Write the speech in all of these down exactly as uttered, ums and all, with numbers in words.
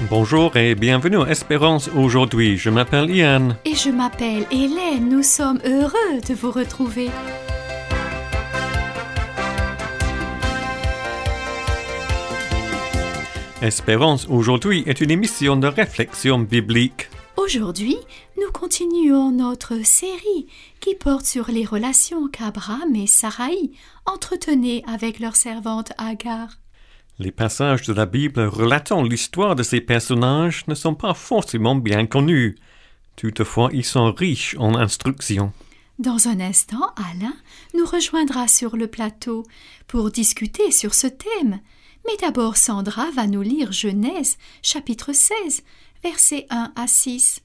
Bonjour et bienvenue à Espérance aujourd'hui. Je m'appelle Ian. Et je m'appelle Hélène. Nous sommes heureux de vous retrouver. Espérance aujourd'hui est une émission de réflexion biblique. Aujourd'hui, nous continuons notre série qui porte sur les relations qu'Abraham et Sarai entretenaient avec leur servante Agar. Les passages de la Bible relatant l'histoire de ces personnages ne sont pas forcément bien connus. Toutefois, ils sont riches en instructions. Dans un instant, Alain nous rejoindra sur le plateau pour discuter sur ce thème. Mais d'abord, Sandra va nous lire Genèse, chapitre seize, versets un à six.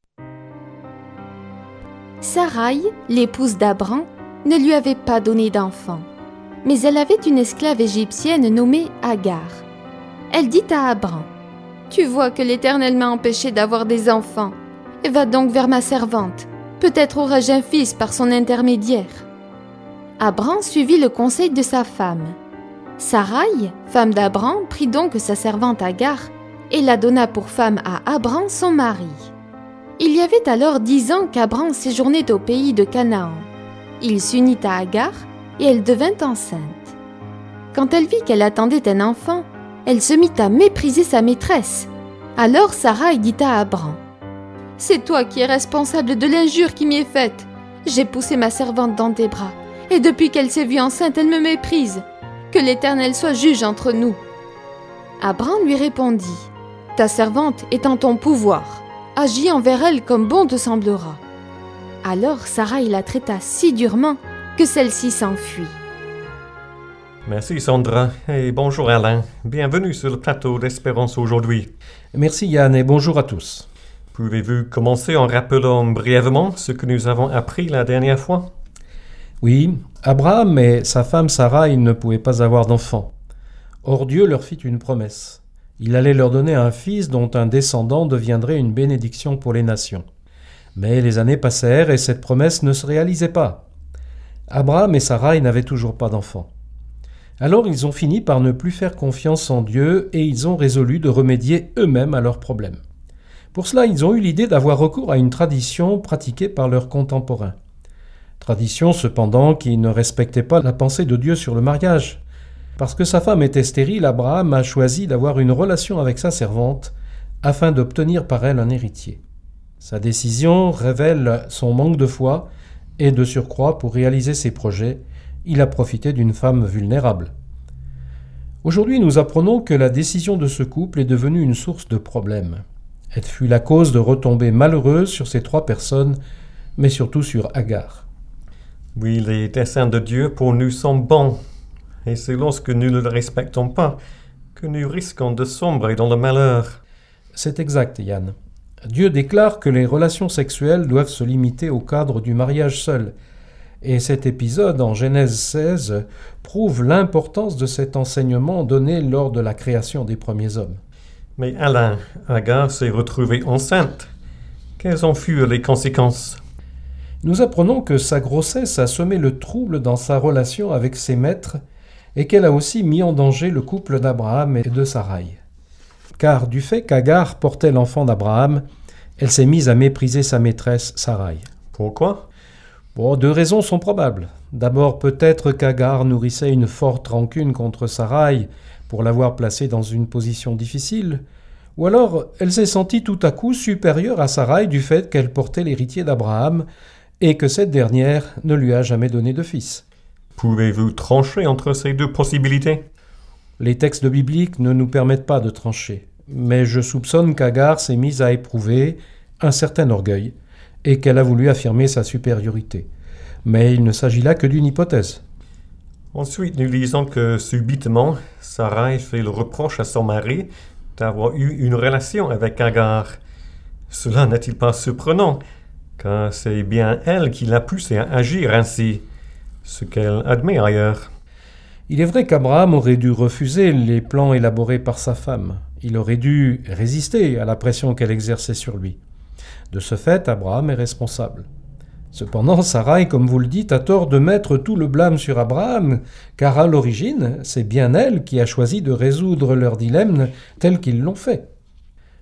Sarai, l'épouse d'Abram, ne lui avait pas donné d'enfant. Mais elle avait une esclave égyptienne nommée Agar. Elle dit à Abram, « Tu vois que l'Éternel m'a empêché d'avoir des enfants. Va donc vers ma servante. Peut-être aurai-je un fils par son intermédiaire. » Abram suivit le conseil de sa femme. Sarai, femme d'Abram, prit donc sa servante Agar et la donna pour femme à Abram son mari. Il y avait alors dix ans qu'Abram séjournait au pays de Canaan. Il s'unit à Agar et elle devint enceinte. Quand elle vit qu'elle attendait un enfant, elle se mit à mépriser sa maîtresse. Alors Sarai dit à Abram, « C'est toi qui es responsable de l'injure qui m'y est faite. J'ai poussé ma servante dans tes bras, et depuis qu'elle s'est vue enceinte, elle me méprise. Que l'Éternel soit juge entre nous. » Abram lui répondit, « Ta servante est en ton pouvoir. Agis envers elle comme bon te semblera. » Alors Sarai la traita si durement que celle-ci s'enfuit. Merci Sandra et bonjour Alain. Bienvenue sur le plateau d'Espérance aujourd'hui. Merci Yann et bonjour à tous. Pouvez-vous commencer en rappelant brièvement ce que nous avons appris la dernière fois? Oui, Abraham et sa femme Sarai ne pouvaient pas avoir d'enfant. Or Dieu leur fit une promesse. Il allait leur donner un fils dont un descendant deviendrait une bénédiction pour les nations. Mais les années passèrent et cette promesse ne se réalisait pas. Abraham et Sarai n'avaient toujours pas d'enfants. Alors ils ont fini par ne plus faire confiance en Dieu et ils ont résolu de remédier eux-mêmes à leurs problèmes. Pour cela, ils ont eu l'idée d'avoir recours à une tradition pratiquée par leurs contemporains. Tradition cependant qui ne respectait pas la pensée de Dieu sur le mariage. Parce que sa femme était stérile, Abraham a choisi d'avoir une relation avec sa servante afin d'obtenir par elle un héritier. Sa décision révèle son manque de foi et de surcroît, pour réaliser ses projets, il a profité d'une femme vulnérable. Aujourd'hui, nous apprenons que la décision de ce couple est devenue une source de problèmes. Elle fut la cause de retombées malheureuses sur ces trois personnes, mais surtout sur Agar. Oui, les desseins de Dieu pour nous sont bons, et c'est lorsque nous ne le respectons pas que nous risquons de sombrer dans le malheur. C'est exact, Yann. Dieu déclare que les relations sexuelles doivent se limiter au cadre du mariage seul. Et cet épisode en Genèse seize prouve l'importance de cet enseignement donné lors de la création des premiers hommes. Mais Alain, Agar s'est retrouvée enceinte. Quelles en furent les conséquences? Nous apprenons que sa grossesse a semé le trouble dans sa relation avec ses maîtres et qu'elle a aussi mis en danger le couple d'Abraham et de Sarai. Car du fait qu'Agar portait l'enfant d'Abraham, elle s'est mise à mépriser sa maîtresse Sarai. Pourquoi? Bon, deux raisons sont probables. D'abord, peut-être qu'Agar nourrissait une forte rancune contre Sarai pour l'avoir placée dans une position difficile, ou alors elle s'est sentie tout à coup supérieure à Sarai du fait qu'elle portait l'héritier d'Abraham et que cette dernière ne lui a jamais donné de fils. Pouvez-vous trancher entre ces deux possibilités? Les textes bibliques ne nous permettent pas de trancher, mais je soupçonne qu'Agar s'est mise à éprouver un certain orgueil et qu'elle a voulu affirmer sa supériorité. Mais il ne s'agit là que d'une hypothèse. Ensuite, nous lisons que subitement, Sarai fait le reproche à son mari d'avoir eu une relation avec Agar. Cela n'est-il pas surprenant, car c'est bien elle qui l'a poussé à agir ainsi, ce qu'elle admet ailleurs. Il est vrai qu'Abraham aurait dû refuser les plans élaborés par sa femme. Il aurait dû résister à la pression qu'elle exerçait sur lui. De ce fait, Abraham est responsable. Cependant, Sarai, comme vous le dites, a tort de mettre tout le blâme sur Abraham, car à l'origine, c'est bien elle qui a choisi de résoudre leur dilemme tel qu'ils l'ont fait.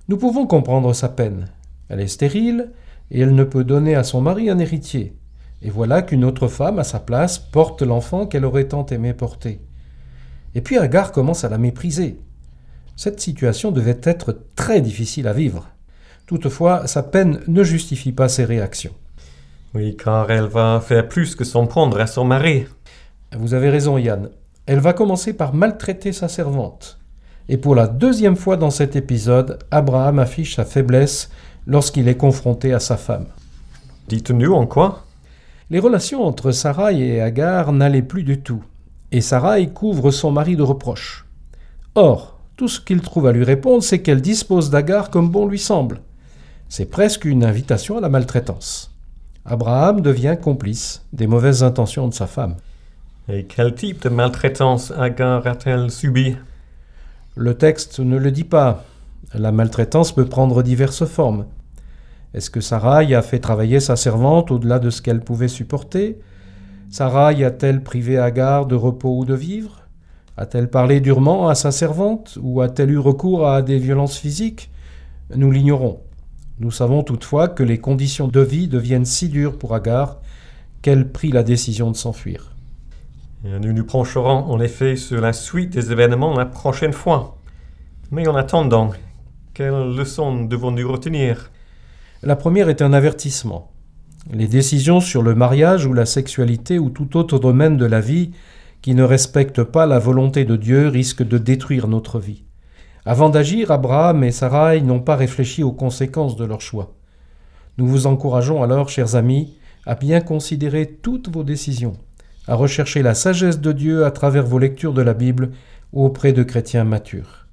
Nous pouvons comprendre sa peine. Elle est stérile et elle ne peut donner à son mari un héritier. Et voilà qu'une autre femme, à sa place, porte l'enfant qu'elle aurait tant aimé porter. Et puis Agar commence à la mépriser. Cette situation devait être très difficile à vivre. Toutefois, sa peine ne justifie pas ses réactions. Oui, car elle va faire plus que s'en prendre à son mari. Vous avez raison, Yann. Elle va commencer par maltraiter sa servante. Et pour la deuxième fois dans cet épisode, Abraham affiche sa faiblesse lorsqu'il est confronté à sa femme. Dites-nous en quoi? Les relations entre Sarai et Agar n'allaient plus du tout, et Sarai couvre son mari de reproches. Or, tout ce qu'il trouve à lui répondre, c'est qu'elle dispose d'Agar comme bon lui semble. C'est presque une invitation à la maltraitance. Abraham devient complice des mauvaises intentions de sa femme. Et quel type de maltraitance Agar a-t-elle subi? Le texte ne le dit pas. La maltraitance peut prendre diverses formes. Est-ce que Sarai a fait travailler sa servante au-delà de ce qu'elle pouvait supporter? Sarai a-t-elle privé Agar de repos ou de vivre? A-t-elle parlé durement à sa servante ou a-t-elle eu recours à des violences physiques? Nous l'ignorons. Nous savons toutefois que les conditions de vie deviennent si dures pour Agar qu'elle prit la décision de s'enfuir. Nous nous pencherons en effet sur la suite des événements la prochaine fois. Mais en attendant, quelles leçons devons-nous retenir? La première est un avertissement. Les décisions sur le mariage ou la sexualité ou tout autre domaine de la vie qui ne respectent pas la volonté de Dieu risquent de détruire notre vie. Avant d'agir, Abraham et Sarai n'ont pas réfléchi aux conséquences de leur choix. Nous vous encourageons alors, chers amis, à bien considérer toutes vos décisions, à rechercher la sagesse de Dieu à travers vos lectures de la Bible ou auprès de chrétiens matures.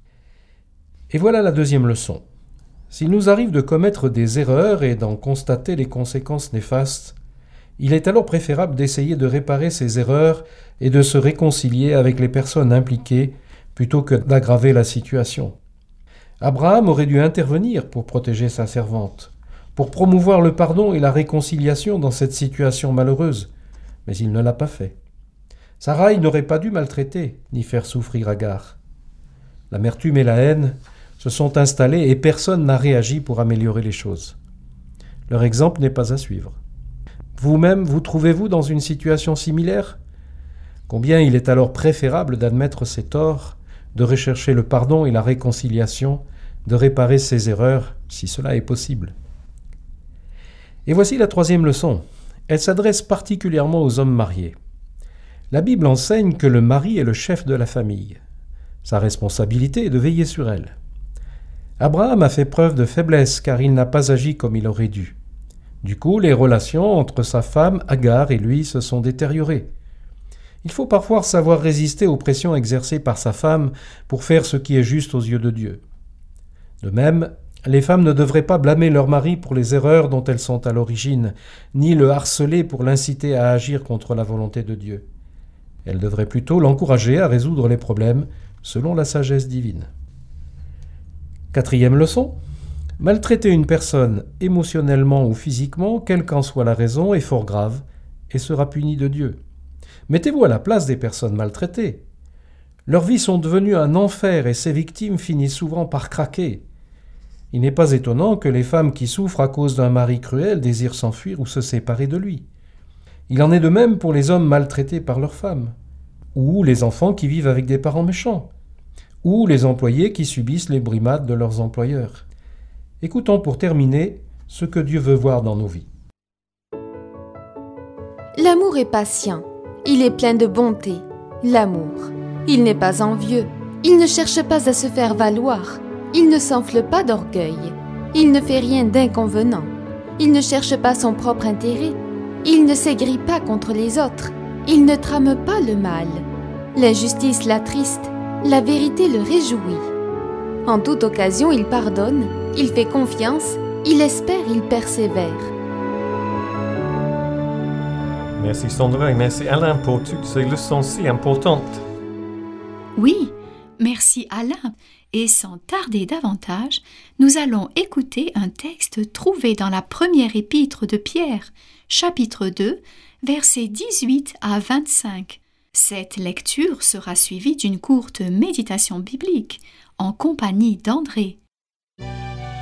Et voilà la deuxième leçon. S'il nous arrive de commettre des erreurs et d'en constater les conséquences néfastes, il est alors préférable d'essayer de réparer ces erreurs et de se réconcilier avec les personnes impliquées plutôt que d'aggraver la situation. Abraham aurait dû intervenir pour protéger sa servante, pour promouvoir le pardon et la réconciliation dans cette situation malheureuse, mais il ne l'a pas fait. Sarai n'aurait pas dû maltraiter ni faire souffrir Agar. L'amertume et la haine se sont installés et personne n'a réagi pour améliorer les choses. Leur exemple n'est pas à suivre. Vous-même, vous trouvez-vous dans une situation similaire? Combien il est alors préférable d'admettre ses torts, de rechercher le pardon et la réconciliation, de réparer ses erreurs, si cela est possible. Et voici la troisième leçon. Elle s'adresse particulièrement aux hommes mariés. La Bible enseigne que le mari est le chef de la famille. Sa responsabilité est de veiller sur elle. Abraham a fait preuve de faiblesse car il n'a pas agi comme il aurait dû. Du coup, les relations entre sa femme, Agar, et lui se sont détériorées. Il faut parfois savoir résister aux pressions exercées par sa femme pour faire ce qui est juste aux yeux de Dieu. De même, les femmes ne devraient pas blâmer leur mari pour les erreurs dont elles sont à l'origine, ni le harceler pour l'inciter à agir contre la volonté de Dieu. Elles devraient plutôt l'encourager à résoudre les problèmes selon la sagesse divine. Quatrième leçon. Maltraiter une personne émotionnellement ou physiquement, quelle qu'en soit la raison, est fort grave et sera puni de Dieu. Mettez-vous à la place des personnes maltraitées. Leurs vies sont devenues un enfer et ces victimes finissent souvent par craquer. Il n'est pas étonnant que les femmes qui souffrent à cause d'un mari cruel désirent s'enfuir ou se séparer de lui. Il en est de même pour les hommes maltraités par leurs femmes, ou les enfants qui vivent avec des parents méchants, ou les employés qui subissent les brimades de leurs employeurs. Écoutons pour terminer ce que Dieu veut voir dans nos vies. L'amour est patient, il est plein de bonté. L'amour, il n'est pas envieux, il ne cherche pas à se faire valoir, il ne s'enfle pas d'orgueil, il ne fait rien d'inconvenant, il ne cherche pas son propre intérêt, il ne s'aigrit pas contre les autres, il ne trame pas le mal. L'injustice l'attriste, la vérité le réjouit. En toute occasion, il pardonne, il fait confiance, il espère, il persévère. Merci Sandra et merci Alain pour toutes ces leçons si importantes. Oui, merci Alain. Et sans tarder davantage, nous allons écouter un texte trouvé dans la première épître de Pierre, chapitre deux, versets dix-huit à vingt-cinq. Cette lecture sera suivie d'une courte méditation biblique en compagnie d'André.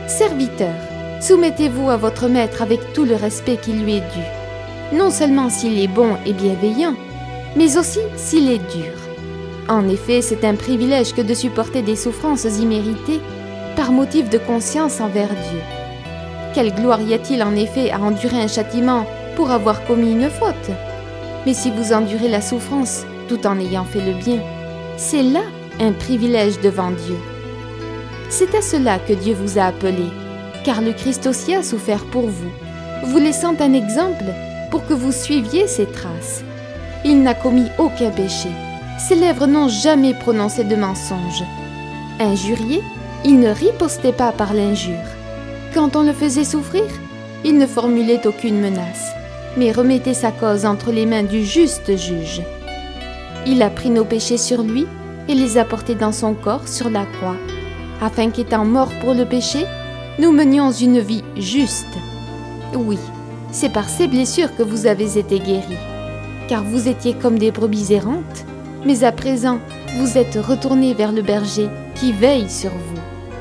Serviteurs, soumettez-vous à votre maître avec tout le respect qui lui est dû, non seulement s'il est bon et bienveillant, mais aussi s'il est dur. En effet, c'est un privilège que de supporter des souffrances imméritées par motif de conscience envers Dieu. Quelle gloire y a-t-il en effet à endurer un châtiment pour avoir commis une faute? Mais si vous endurez la souffrance tout en ayant fait le bien, c'est là un privilège devant Dieu. C'est à cela que Dieu vous a appelé, car le Christ aussi a souffert pour vous, vous laissant un exemple pour que vous suiviez ses traces. Il n'a commis aucun péché, ses lèvres n'ont jamais prononcé de mensonge. Injurié, il ne ripostait pas par l'injure. Quand on le faisait souffrir, il ne formulait aucune menace, mais remettait sa cause entre les mains du juste juge. Il a pris nos péchés sur lui et les a portés dans son corps sur la croix, afin qu'étant mort pour le péché, nous menions une vie juste. Oui, c'est par ces blessures que vous avez été guéris, car vous étiez comme des brebis errantes, mais à présent, vous êtes retournés vers le berger qui veille sur vous.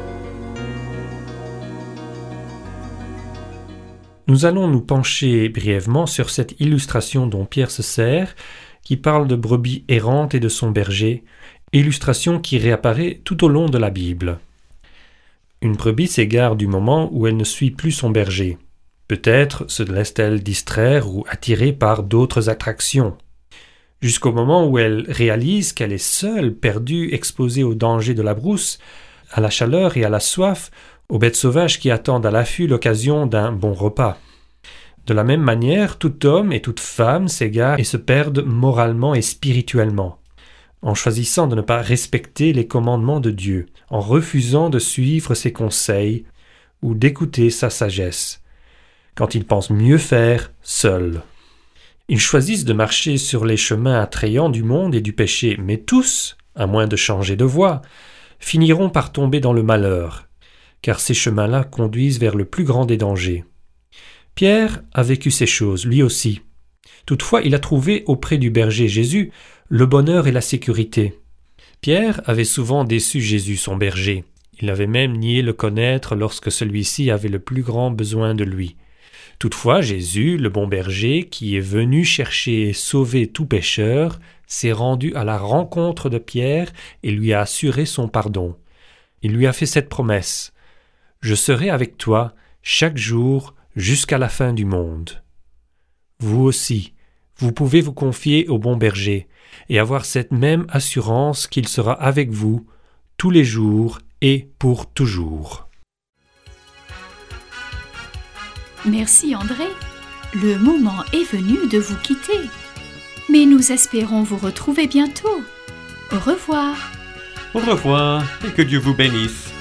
Nous allons nous pencher brièvement sur cette illustration dont Pierre se sert, qui parle de brebis errantes et de son berger, illustration qui réapparaît tout au long de la Bible. Une brebis s'égare du moment où elle ne suit plus son berger. Peut-être se laisse-t-elle distraire ou attirer par d'autres attractions, jusqu'au moment où elle réalise qu'elle est seule, perdue, exposée aux dangers de la brousse, à la chaleur et à la soif, aux bêtes sauvages qui attendent à l'affût l'occasion d'un bon repas. De la même manière, tout homme et toute femme s'égarent et se perdent moralement et spirituellement, en choisissant de ne pas respecter les commandements de Dieu, en refusant de suivre ses conseils ou d'écouter sa sagesse, quand ils pensent mieux faire seuls. Ils choisissent de marcher sur les chemins attrayants du monde et du péché, mais tous, à moins de changer de voie, finiront par tomber dans le malheur, car ces chemins-là conduisent vers le plus grand des dangers. Pierre a vécu ces choses, lui aussi. Toutefois, il a trouvé auprès du berger Jésus le bonheur et la sécurité. Pierre avait souvent déçu Jésus, son berger. Il avait même nié le connaître lorsque celui-ci avait le plus grand besoin de lui. Toutefois, Jésus, le bon berger, qui est venu chercher et sauver tout pécheur, s'est rendu à la rencontre de Pierre et lui a assuré son pardon. Il lui a fait cette promesse: « Je serai avec toi chaque jour jusqu'à la fin du monde. » Vous aussi, vous pouvez vous confier au bon berger et avoir cette même assurance qu'il sera avec vous tous les jours et pour toujours. Merci André. Le moment est venu de vous quitter. Mais nous espérons vous retrouver bientôt. Au revoir. Au revoir et que Dieu vous bénisse.